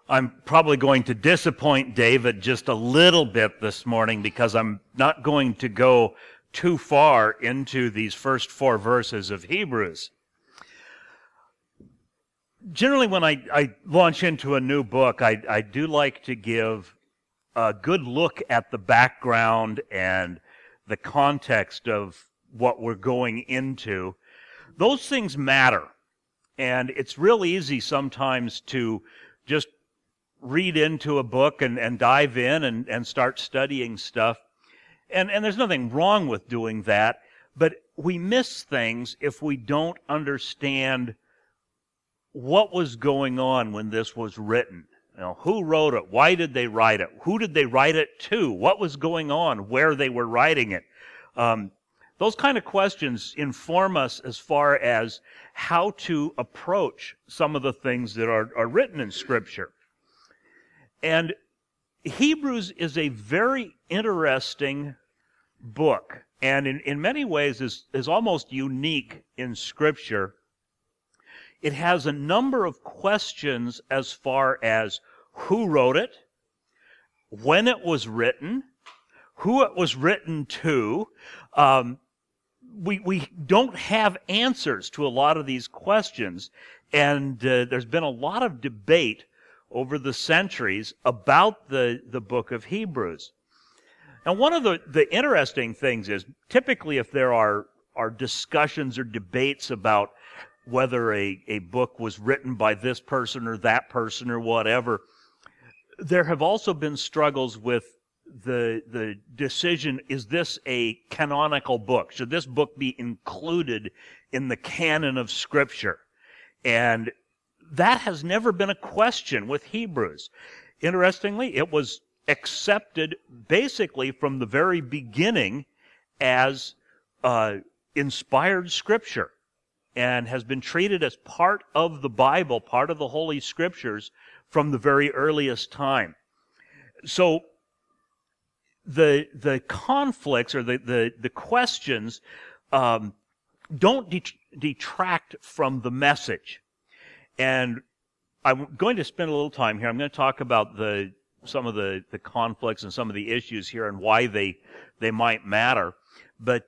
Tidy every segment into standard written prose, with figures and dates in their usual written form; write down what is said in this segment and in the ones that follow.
I'm probably going to disappoint David just a little bit this morning because I'm not going to go too far into these first 4 verses of Hebrews. Generally, when I launch into a new book, I do like to give a good look at the background and the context of what we're going into. Those things matter, and it's real easy sometimes to just read into a book and dive in and start studying stuff. And there's nothing wrong with doing that, but we miss things if we don't understand what was going on when this was written. You know, who wrote it? Why did they write it? Who did they write it to? What was going on? Where they were writing it? Those kind of questions inform us as far as how to approach some of the things that are written in Scripture. And Hebrews is a very interesting book, and in many ways is almost unique in Scripture. It has a number of questions as far as who wrote it, when it was written, who it was written to. We don't have answers to a lot of these questions, and there's been a lot of debate over the centuries about the book of Hebrews. Now, one of the interesting things is, typically if there are discussions or debates about whether a book was written by this person or that person or whatever, there have also been struggles with the decision, is this a canonical book? Should this book be included in the canon of Scripture? And that has never been a question with Hebrews. Interestingly, it was accepted basically from the very beginning as inspired Scripture and has been treated as part of the Bible, part of the Holy Scriptures from the very earliest time. So the conflicts or the questions don't detract from the message. And I'm going to spend a little time here. I'm going to talk about some of the conflicts and some of the issues here and why they might matter. But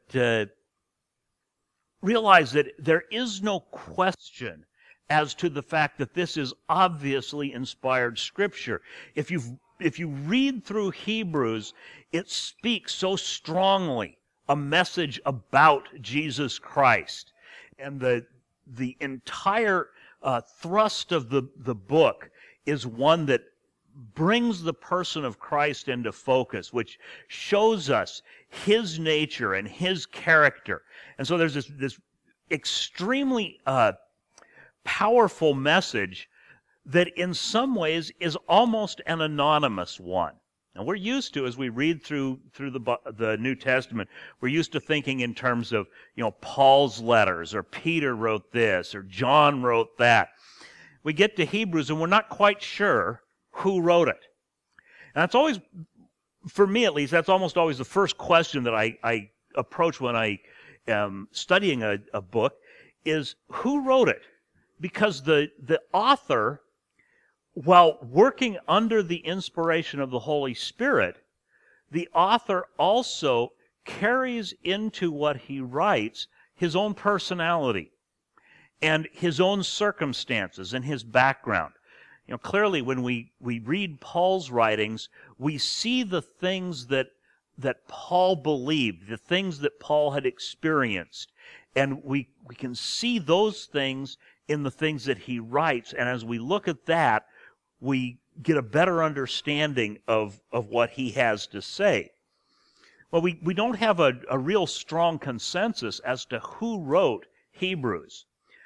realize that there is no question as to the fact that this is obviously inspired Scripture. If you read through Hebrews, it speaks so strongly a message about Jesus Christ. And the entire thrust of the book is one that brings the person of Christ into focus, which shows us His nature and His character. And so there's this extremely powerful message that in some ways is almost an anonymous one. Now, we're used to, as we read through the New Testament, we're used to thinking in terms of, Paul's letters, or Peter wrote this, or John wrote that. We get to Hebrews and we're not quite sure who wrote it. And that's always, for me at least, that's almost always the first question that I approach when I am studying a book, is who wrote it? Because the author, while working under the inspiration of the Holy Spirit, the author also carries into what he writes his own personality and his own circumstances and his background. Clearly when we read Paul's writings, we see the things that Paul believed, the things that Paul had experienced, and we can see those things in the things that he writes, and as we look at that, we get a better understanding of what he has to say. Well, we don't have a real strong consensus as to who wrote Hebrews.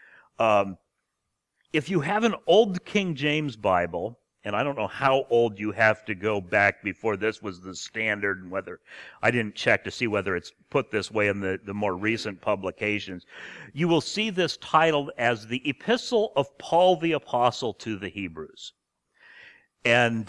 If you have an old King James Bible, and I don't know how old you have to go back before this was the standard, and whether, I didn't check to see whether it's put this way in the more recent publications, you will see this titled as the Epistle of Paul the Apostle to the Hebrews. And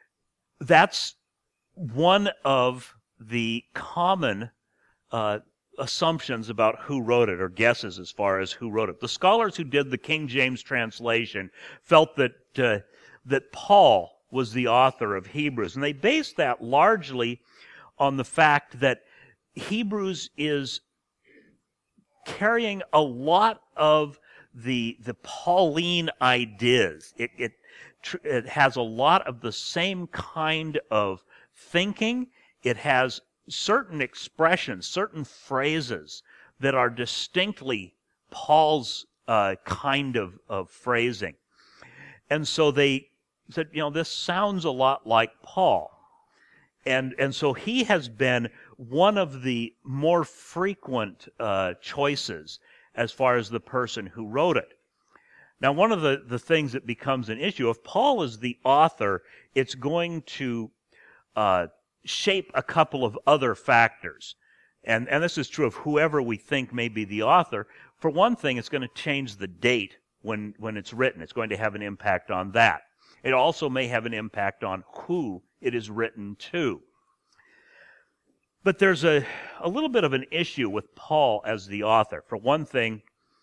that's one of the common assumptions about who wrote it, or guesses as far as who wrote it. The scholars who did the King James translation felt that Paul was the author of Hebrews, and they based that largely on the fact that Hebrews is carrying a lot of the Pauline ideas. It has a lot of the same kind of thinking. It has certain expressions, certain phrases that are distinctly Paul's kind of phrasing. And so they said, this sounds a lot like Paul. And so he has been one of the more frequent choices as far as the person who wrote it. Now, one of the things that becomes an issue, if Paul is the author, it's going to shape a couple of other factors. And this is true of whoever we think may be the author. For one thing, it's going to change the date when it's written. It's going to have an impact on that. It also may have an impact on who it is written to. But there's a little bit of an issue with Paul as the author. For one thing,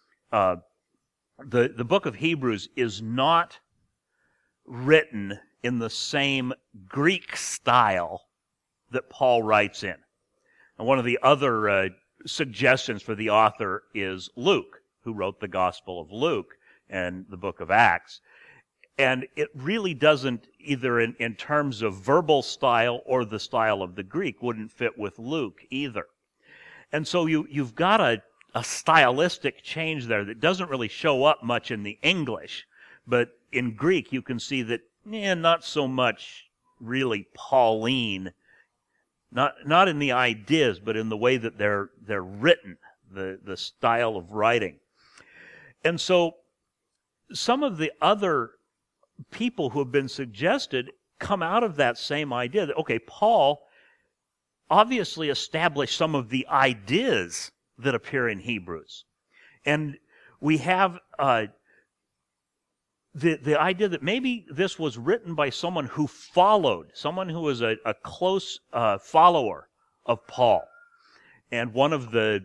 the book of Hebrews is not written in the same Greek style that Paul writes in. And one of the other suggestions for the author is Luke, who wrote the Gospel of Luke and the book of Acts. And it really doesn't, either in terms of verbal style or the style of the Greek, wouldn't fit with Luke either. And so you've got a stylistic change there that doesn't really show up much in the English. But in Greek, you can see that, not so much really Pauline, not in the ideas, but in the way that they're written, the style of writing. And so some of the other people who have been suggested come out of that same idea that, okay, Paul obviously established some of the ideas that appear in Hebrews. And we have the idea that maybe this was written by someone who was a close follower of Paul. And one of the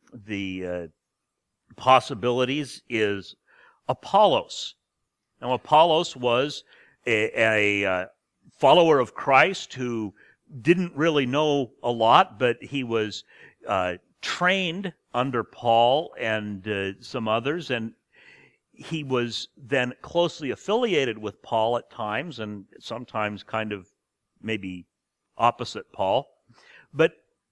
possibilities is Apollos. Now, Apollos was a follower of Christ who didn't really know a lot, but he was trained under Paul and some others, and he was then closely affiliated with Paul at times, and sometimes kind of maybe opposite Paul. But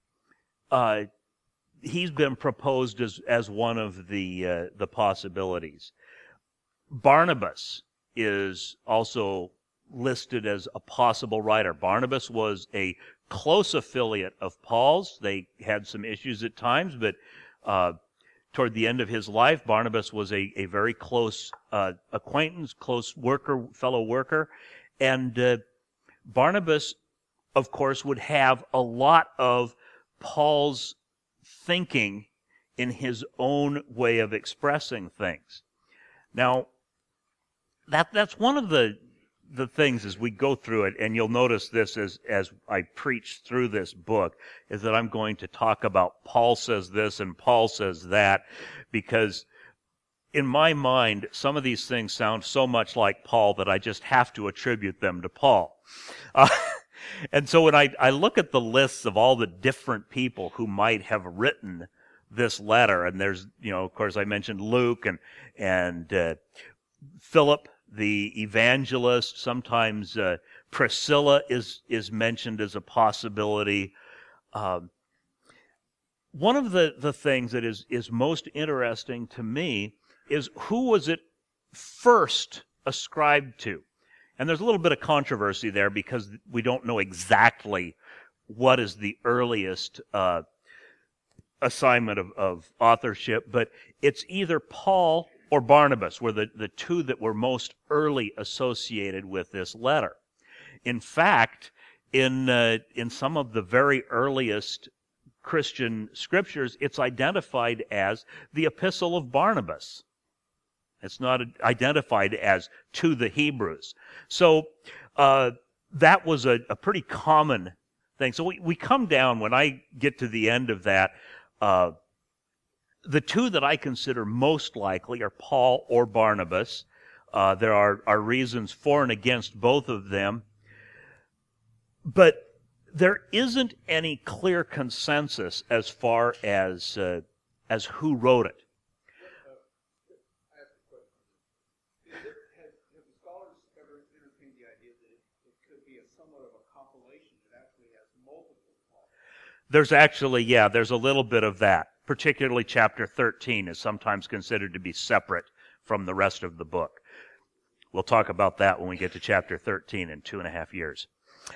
he's been proposed as one of the possibilities. Barnabas is also listed as a possible writer. Barnabas was a close affiliate of Paul's. They had some issues at times, but toward the end of his life, Barnabas was a very close acquaintance, close fellow worker. And Barnabas, of course, would have a lot of Paul's thinking in his own way of expressing things. Now, that's one of the things as we go through it, and you'll notice this as I preach through this book, is that I'm going to talk about Paul says this and Paul says that, because in my mind, some of these things sound so much like Paul that I just have to attribute them to Paul. And so when I look at the lists of all the different people who might have written this letter, and there's, of course, I mentioned Luke and Philip, the evangelist. Sometimes Priscilla is mentioned as a possibility. One of the things that is most interesting to me is who was it first ascribed to? And there's a little bit of controversy there because we don't know exactly what is the earliest assignment of authorship, but it's either Paul or Barnabas were the two that were most early associated with this letter. In fact, in some of the very earliest Christian scriptures, it's identified as the Epistle of Barnabas. It's not identified as to the Hebrews. So that was a pretty common thing. So we come down, when I get to the end of that, The two that I consider most likely are Paul or Barnabas. There are reasons for and against both of them. But there isn't any clear consensus as far as who wrote it. Have the scholars ever entertained the idea that it could be somewhat of a compilation that actually has multiple Pauls? There's a little bit of that. Particularly chapter 13 is sometimes considered to be separate from the rest of the book. We'll talk about that when we get to chapter 13 in 2.5 years.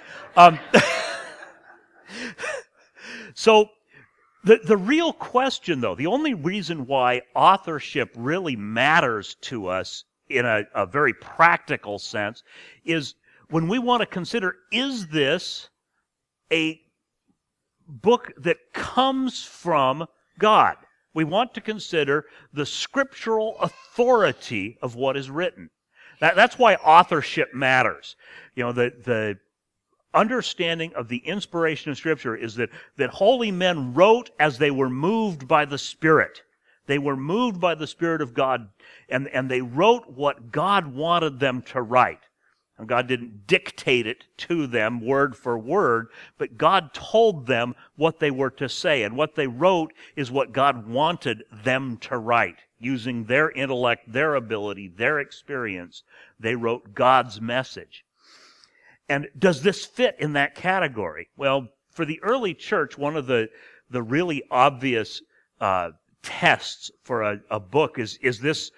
So the real question, though, the only reason why authorship really matters to us in a very practical sense is when we want to consider, is this a book that comes from God? We want to consider the scriptural authority of what is written. That's why authorship matters. You know, the understanding of the inspiration of Scripture is that holy men wrote as they were moved by the Spirit. They were moved by the Spirit of God, and they wrote what God wanted them to write. And God didn't dictate it to them word for word, but God told them what they were to say. And what they wrote is what God wanted them to write. Using their intellect, their ability, their experience, they wrote God's message. And does this fit in that category? Well, for the early church, one of the really obvious tests for a book is this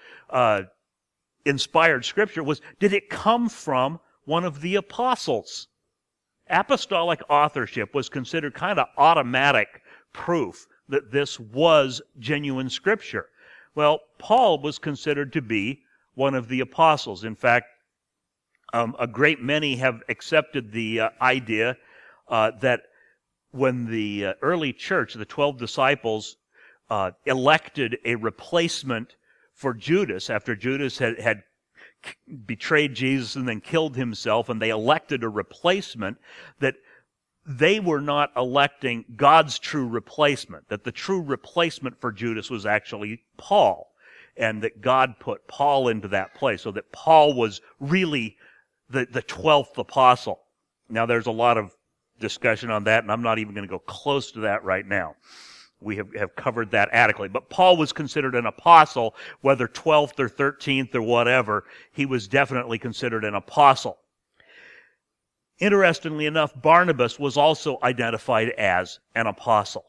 inspired Scripture was, did it come from one of the apostles? Apostolic authorship was considered kind of automatic proof that this was genuine Scripture. Well, Paul was considered to be one of the apostles. In fact, a great many have accepted the idea that when the early church, the 12 disciples, elected a replacement for Judas, after Judas had betrayed Jesus and then killed himself, and they elected a replacement, that they were not electing God's true replacement, that the true replacement for Judas was actually Paul, and that God put Paul into that place, so that Paul was really the 12th apostle. Now, there's a lot of discussion on that, and I'm not even going to go close to that right now. We have covered that adequately. But Paul was considered an apostle, whether 12th or 13th or whatever. He was definitely considered an apostle. Interestingly enough, Barnabas was also identified as an apostle.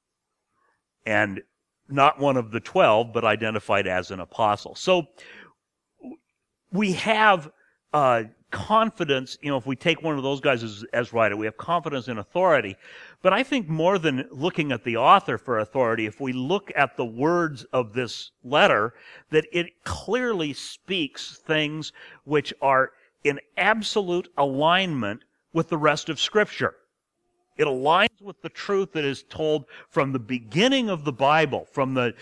And not one of the 12, but identified as an apostle. So we have confidence, if we take one of those guys as writer, we have confidence in authority. But I think more than looking at the author for authority, if we look at the words of this letter, that it clearly speaks things which are in absolute alignment with the rest of Scripture. It aligns with the truth that is told from the beginning of the Bible, from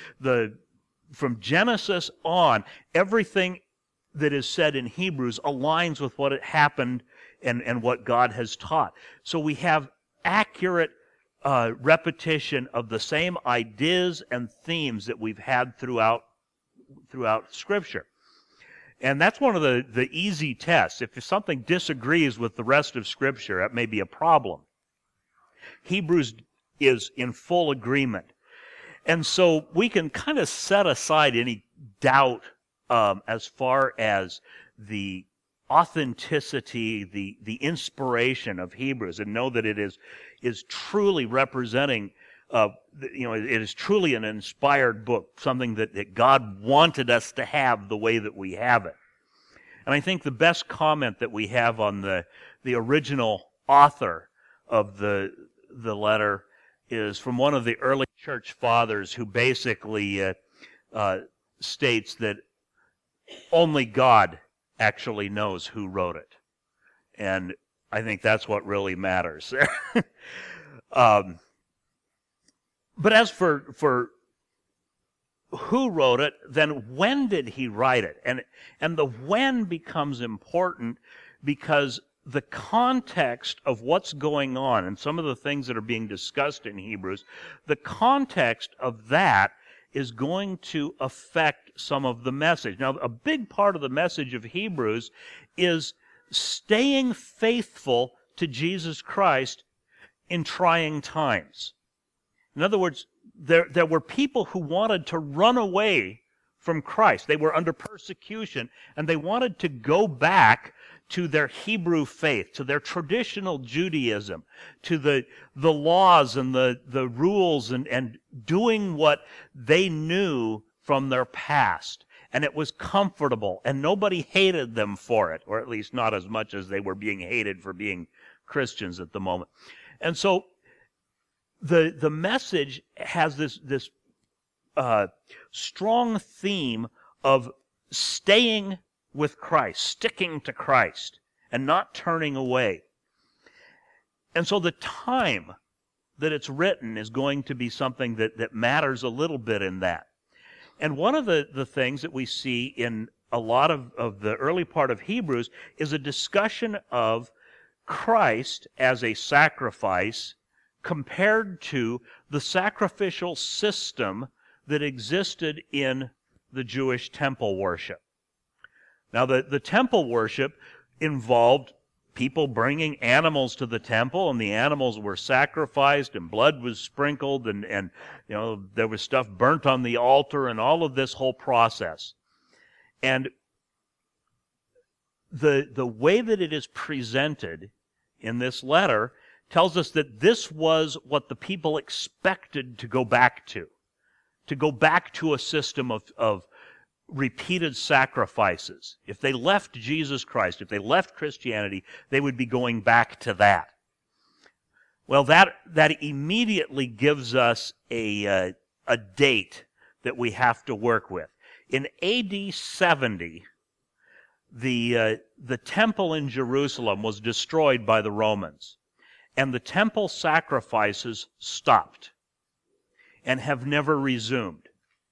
Genesis on. Everything that is said in Hebrews aligns with what had happened and what God has taught. So we have accurate repetition of the same ideas and themes that we've had throughout Scripture. And that's one of the easy tests. If something disagrees with the rest of Scripture, that may be a problem. Hebrews is in full agreement. And so we can kind of set aside any doubt as far as the authenticity, the inspiration of Hebrews, and know that it is truly representing, it is truly an inspired book, something that God wanted us to have the way that we have it. And I think the best comment that we have on the original author of the letter is from one of the early church fathers, who basically states that only God actually knows who wrote it. And I think that's what really matters. But as for who wrote it, then when did he write it? And the when becomes important because the context of what's going on and some of the things that are being discussed in Hebrews, the context of that is going to affect some of the message. Now, a big part of the message of Hebrews is staying faithful to Jesus Christ in trying times. In other words, there were people who wanted to run away from Christ. They were under persecution, and they wanted to go back to their Hebrew faith, to their traditional Judaism, to the laws and the rules and doing what they knew from their past. And it was comfortable, and nobody hated them for it, or at least not as much as they were being hated for being Christians at the moment. And so the message has this strong theme of staying with Christ, sticking to Christ, and not turning away. And so the time that it's written is going to be something that matters a little bit in that. And one of the things that we see in a lot of the early part of Hebrews is a discussion of Christ as a sacrifice compared to the sacrificial system that existed in the Jewish temple worship. Now, the temple worship involved people bringing animals to the temple, and the animals were sacrificed, and blood was sprinkled, and you know, there was stuff burnt on the altar, and all of this whole process. And the way that it is presented in this letter tells us that this was what the people expected to go back to a system of repeated sacrifices. If they left Jesus Christ, if they left Christianity, they would be going back to that. Well, that immediately gives us a date that we have to work with. In AD 70, the temple in Jerusalem was destroyed by the Romans, and the temple sacrifices stopped and have never resumed.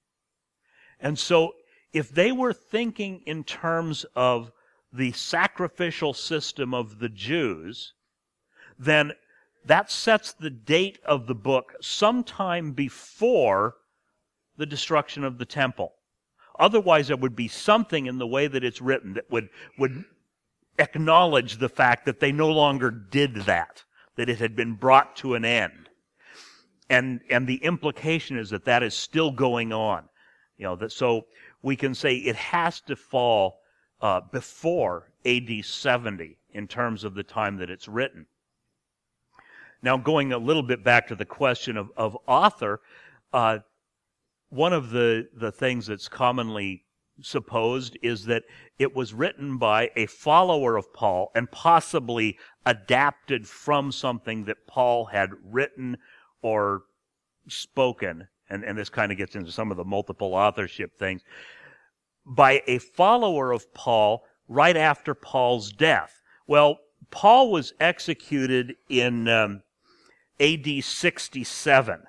And so, if they were thinking in terms of the sacrificial system of the Jews, then that sets the date of the book sometime before the destruction of the temple. Otherwise, there would be something in the way that it's written that would acknowledge the fact that they no longer did that it had been brought to an end. And the implication is that is still going on. You know, so we can say it has to fall before AD 70 in terms of the time that it's written. Now, going a little bit back to the question of author, one of the things that's commonly supposed is that it was written by a follower of Paul and possibly adapted from something that Paul had written or spoken, and this kind of gets into some of the multiple authorship things, by a follower of Paul right after Paul's death. Well, Paul was executed in AD 67.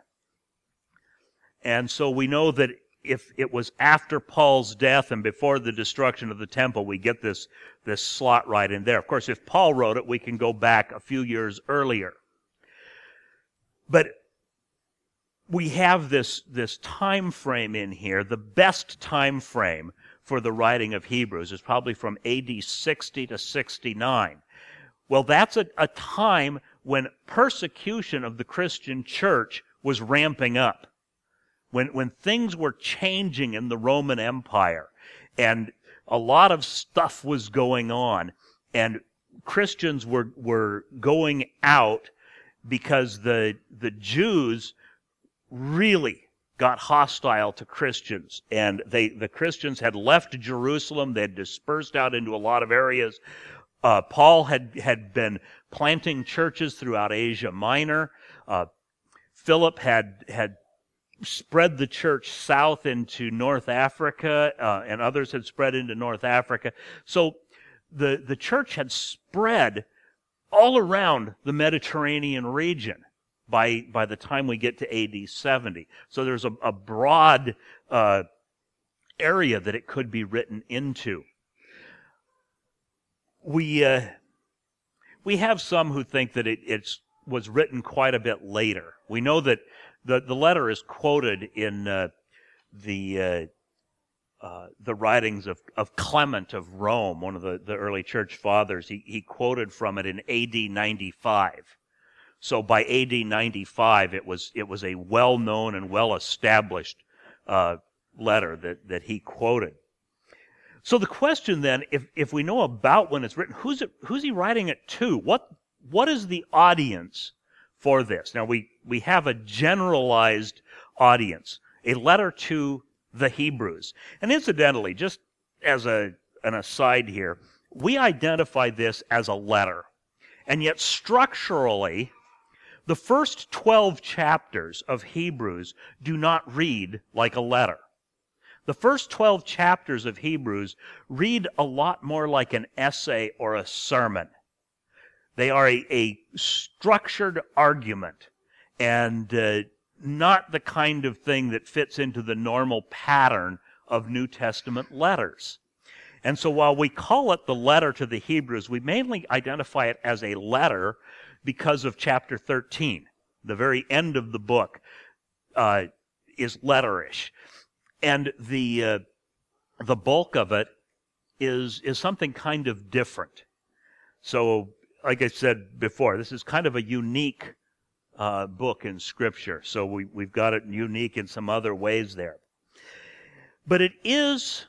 And so we know that if it was after Paul's death and before the destruction of the temple, we get this slot right in there. Of course, if Paul wrote it, we can go back a few years earlier. But we have this time frame in here. The best time frame for the writing of Hebrews is probably from AD 60 to 69. Well, that's a time when persecution of the Christian church was ramping up. When things were changing in the Roman Empire, and a lot of stuff was going on, and Christians were going out because the Jews really got hostile to Christians, and the Christians had left Jerusalem. They had dispersed out into a lot of areas. Paul had been planting churches throughout Asia Minor. Philip had spread the church south into North Africa, and others had spread into North Africa. So the church had spread all around the Mediterranean region by the time we get to AD 70. So there's a broad area that it could be written into. We we have some who think that it was written quite a bit later. We know that the letter is quoted in the writings of Clement of Rome, one of the early church fathers. He quoted from it in A.D. 95. So by A.D. 95, it was a well-known and well-established letter that he quoted. So the question then, if we know about when it's written, who's he writing it to? What is the audience for this? Now we have a generalized audience, a letter to the Hebrews. And incidentally, just as an aside here, we identify this as a letter. And yet structurally, the first 12 chapters of Hebrews do not read like a letter. The first 12 chapters of Hebrews read a lot more like an essay or a sermon. They are a structured argument and not the kind of thing that fits into the normal pattern of New Testament letters. And so while we call it the letter to the Hebrews, we mainly identify it as a letter because of chapter 13. The very end of the book is letterish. And the bulk of it is something kind of different. So, like I said before, this is kind of a unique book in Scripture. So we've got it unique in some other ways there. But it is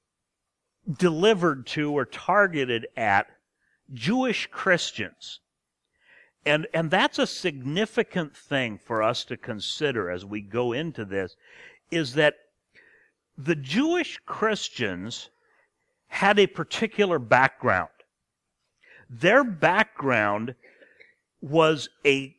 delivered to or targeted at Jewish Christians. And that's a significant thing for us to consider as we go into this, is that the Jewish Christians had a particular background. Their background was a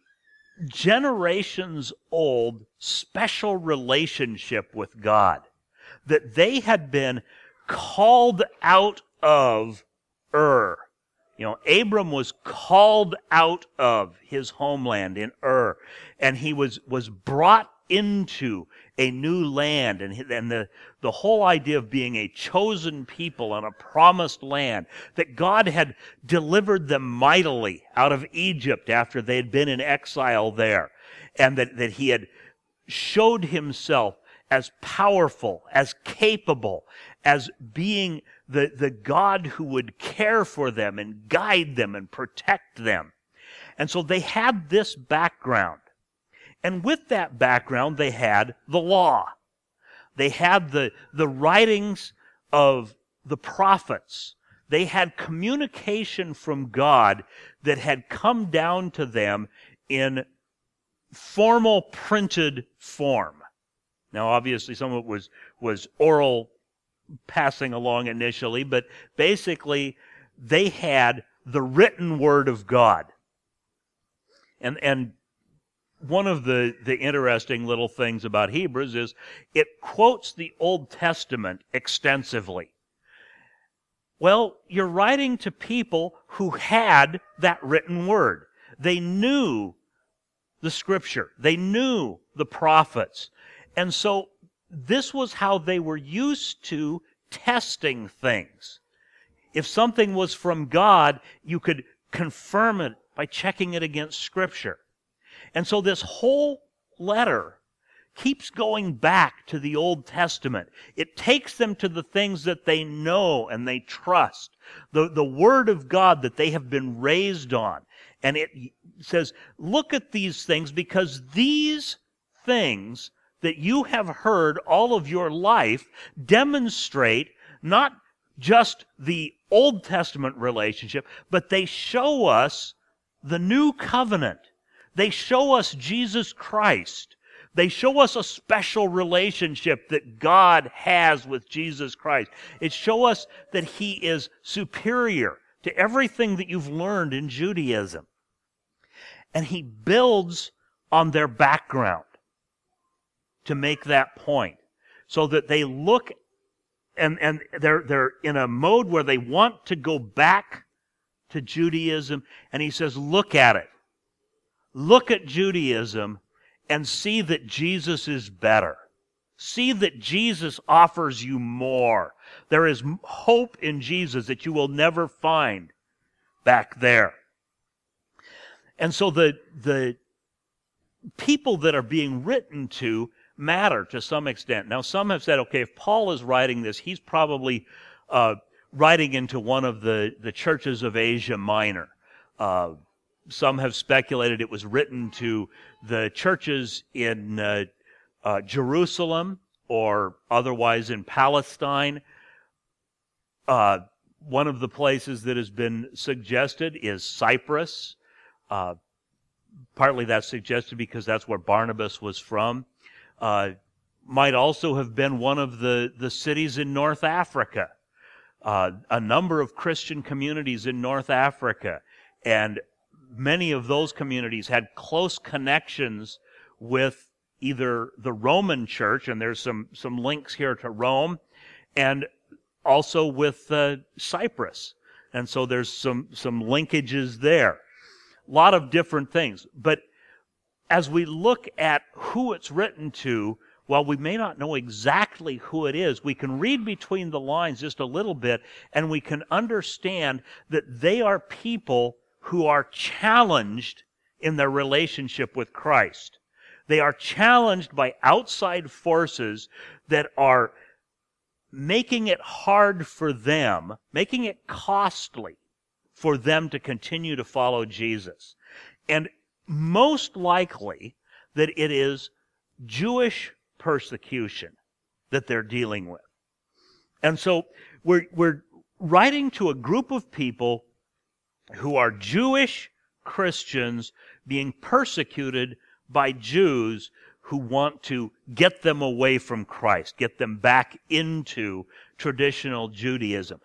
generations-old special relationship with God, that they had been called out of Ur. You know, Abram was called out of his homeland in Ur, and he was brought into a new land, and the whole idea of being a chosen people on a promised land, that God had delivered them mightily out of Egypt after they had been in exile there, and that he had showed himself as powerful, as capable, as being the God who would care for them and guide them and protect them. And so they had this background. And with that background, they had the law. They had the writings of the prophets. They had communication from God that had come down to them in formal printed form. Now, obviously, some of it was oral passing along initially, but basically, they had the written word of God. And one of the interesting little things about Hebrews is it quotes the Old Testament extensively. Well, you're writing to people who had that written word. They knew the Scripture. They knew the prophets. And so this was how they were used to testing things. If something was from God, you could confirm it by checking it against Scripture. And so this whole letter keeps going back to the Old Testament. It takes them to the things that they know and they trust, the Word of God that they have been raised on. And it says, look at these things, because these things that you have heard all of your life demonstrate not just the Old Testament relationship, but they show us the new covenant. They show us Jesus Christ. They show us a special relationship that God has with Jesus Christ. It shows us that He is superior to everything that you've learned in Judaism. And He builds on their background to make that point, so that they look and they're in a mode where they want to go back to Judaism, and he says, look at it. Look at Judaism and see that Jesus is better. See that Jesus offers you more. There is hope in Jesus that you will never find back there. And so the people that are being written to matter to some extent. Now, some have said, okay, if Paul is writing this, he's probably writing into one of the churches of Asia Minor. Some have speculated it was written to the churches in Jerusalem or otherwise in Palestine. One of the places that has been suggested is Cyprus. Partly that's suggested because that's where Barnabas was from. Might also have been one of the cities in North Africa. A number of Christian communities in North Africa, and many of those communities had close connections with either the Roman Church, and there's some links here to Rome, and also with Cyprus. And so there's some linkages there. A lot of different things. But as we look at who it's written to, while we may not know exactly who it is, we can read between the lines just a little bit, and we can understand that they are people who are challenged in their relationship with Christ. They are challenged by outside forces that are making it hard for them, making it costly for them to continue to follow Jesus. And most likely that it is Jewish persecution that they're dealing with. And so we're writing to a group of people who are Jewish Christians being persecuted by Jews who want to get them away from Christ, get them back into traditional Judaism.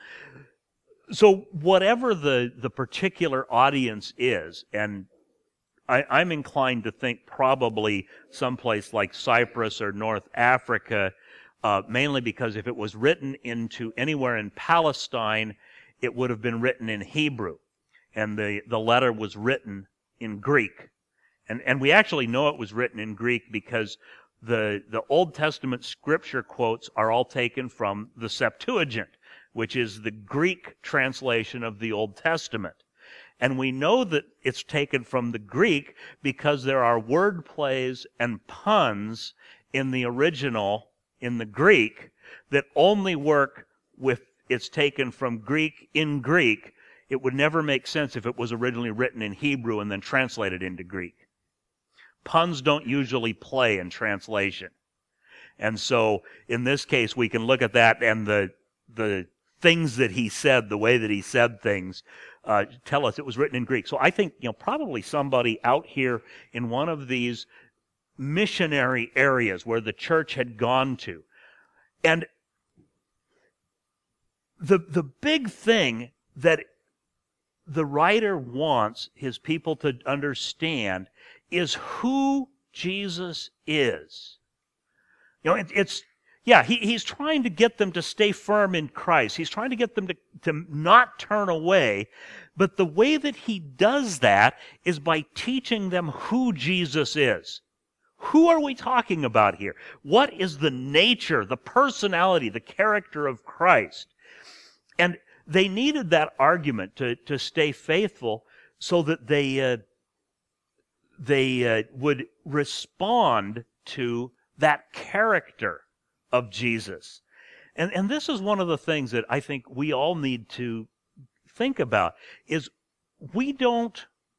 So whatever the particular audience is, and I'm inclined to think probably someplace like Cyprus or North Africa, mainly because if it was written into anywhere in Palestine, it would have been written in Hebrew, and the letter was written in Greek. And we actually know it was written in Greek because the Old Testament scripture quotes are all taken from the Septuagint, which is the Greek translation of the Old Testament. And we know that it's taken from the Greek because there are word plays and puns in the original, in the Greek, that only work if it's taken from Greek in Greek. It would never make sense if it was originally written in Hebrew and then translated into Greek. Puns don't usually play in translation. And so, in this case, we can look at that and the things that he said, the way that he said things, tell us it was written in Greek. So I think, probably somebody out here in one of these missionary areas where the church had gone to. And the big thing that the writer wants his people to understand is who Jesus is. He's trying to get them to stay firm in Christ. He's trying to get them to not turn away. But the way that he does that is by teaching them who Jesus is. Who are we talking about here? What is the nature, the personality, the character of Christ? And they needed that argument to stay faithful so that they would respond to that character of Jesus. And this is one of the things that I think we all need to think about, is we don't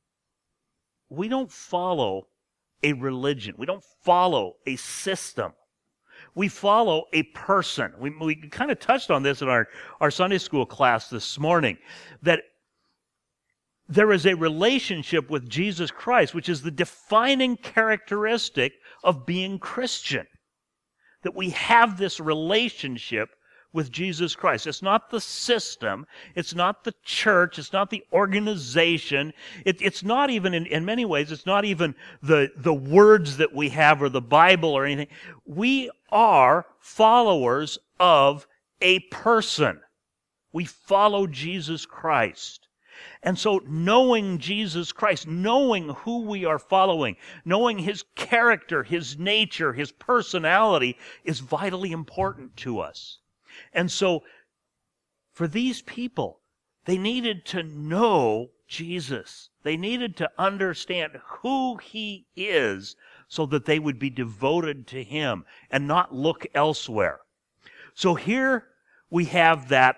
follow a religion. We don't follow a system. We follow a person. We kind of touched on this in our Sunday school class this morning, that there is a relationship with Jesus Christ, which is the defining characteristic of being Christian. That we have this relationship with Jesus Christ. It's not the system. It's not the church. It's not the organization. It's not even, in many ways, it's not even the words that we have or the Bible or anything. We are followers of a person. We follow Jesus Christ. And so knowing Jesus Christ, knowing who we are following, knowing His character, His nature, His personality is vitally important to us. And so for these people, they needed to know Jesus. They needed to understand who He is so that they would be devoted to Him and not look elsewhere. So here we have that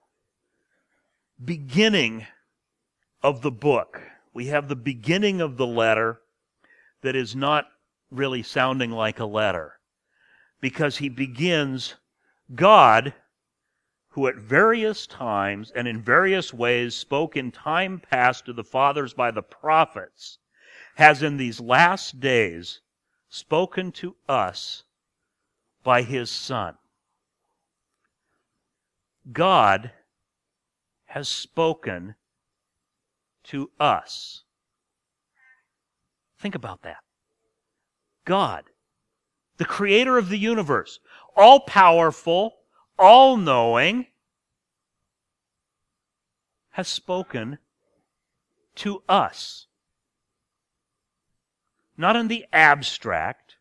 beginning of the book. We have the beginning of the letter that is not really sounding like a letter, because he begins, God, who at various times and in various ways spoke in time past to the fathers by the prophets, has in these last days spoken to us by His Son. God has spoken to us. Think about that. God, the creator of the universe, all-powerful, all-knowing, has spoken to us. Not in the abstract,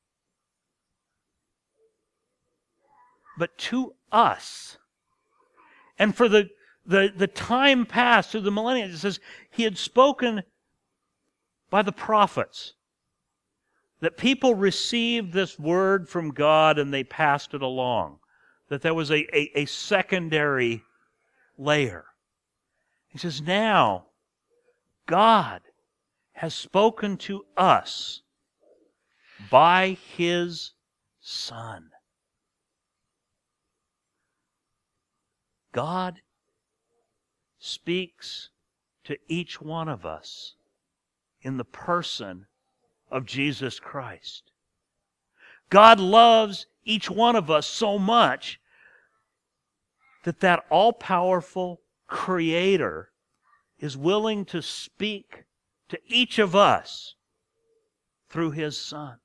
but to us. And for the time past, through the millennia, it says He had spoken by the prophets. That people received this word from God and they passed it along. That there was a secondary layer. He says, now, God has spoken to us by His Son. God speaks to each one of us in the person of Jesus Christ. God loves each one of us so much that all-powerful Creator is willing to speak to each of us through His Son.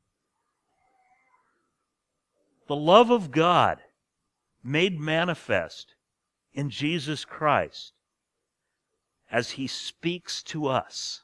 The love of God made manifest in Jesus Christ as He speaks to us.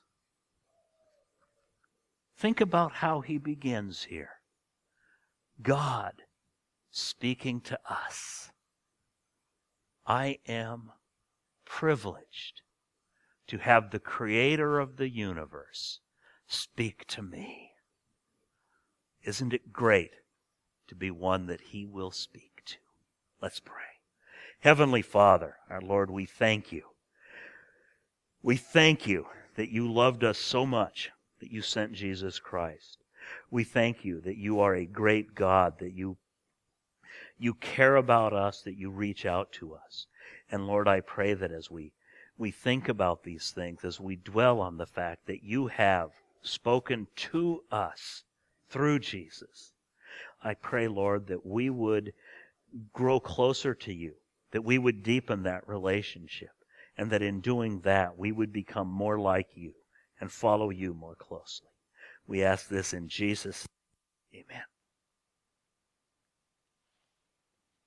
Think about how He begins here. God speaking to us. I am privileged to have the Creator of the universe speak to me. Isn't it great to be one that He will speak to? Let's pray. Heavenly Father, our Lord, we thank You. We thank You that You loved us so much that You sent Jesus Christ. We thank You that You are a great God, that You care about us, that You reach out to us. And Lord, I pray that as we think about these things, as we dwell on the fact that You have spoken to us through Jesus, I pray, Lord, that we would grow closer to You, that we would deepen that relationship, and that in doing that, we would become more like You and follow You more closely. We ask this in Jesus' name. Amen.